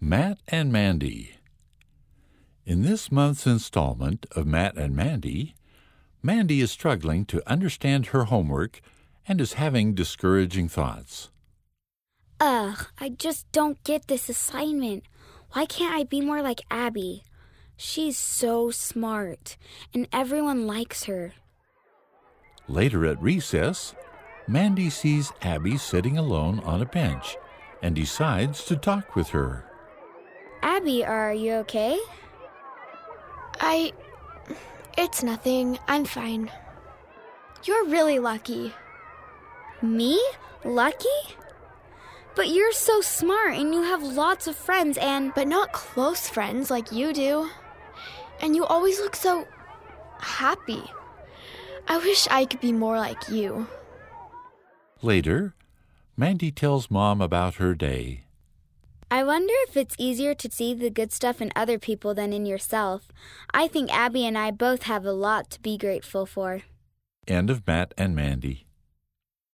Matt and Mandy. In this month's installment of Matt and Mandy, Mandy is struggling to understand her homework and is having discouraging thoughts. Ugh, I just don't get this assignment. Why can't I be more like Abby? She's so smart, and everyone likes her. Later at recess, Mandy sees Abby sitting alone on a bench and decides to talk with her. Abby, are you okay? It's nothing. I'm fine. You're really lucky. Me? Lucky? But you're so smart and you have lots of friends But not close friends like you do. And you always look so happy. I wish I could be more like you. Later, Mandy tells Mom about her day. I wonder if it's easier to see the good stuff in other people than in yourself. I think Abby and I both have a lot to be grateful for. End of Matt and Mandy.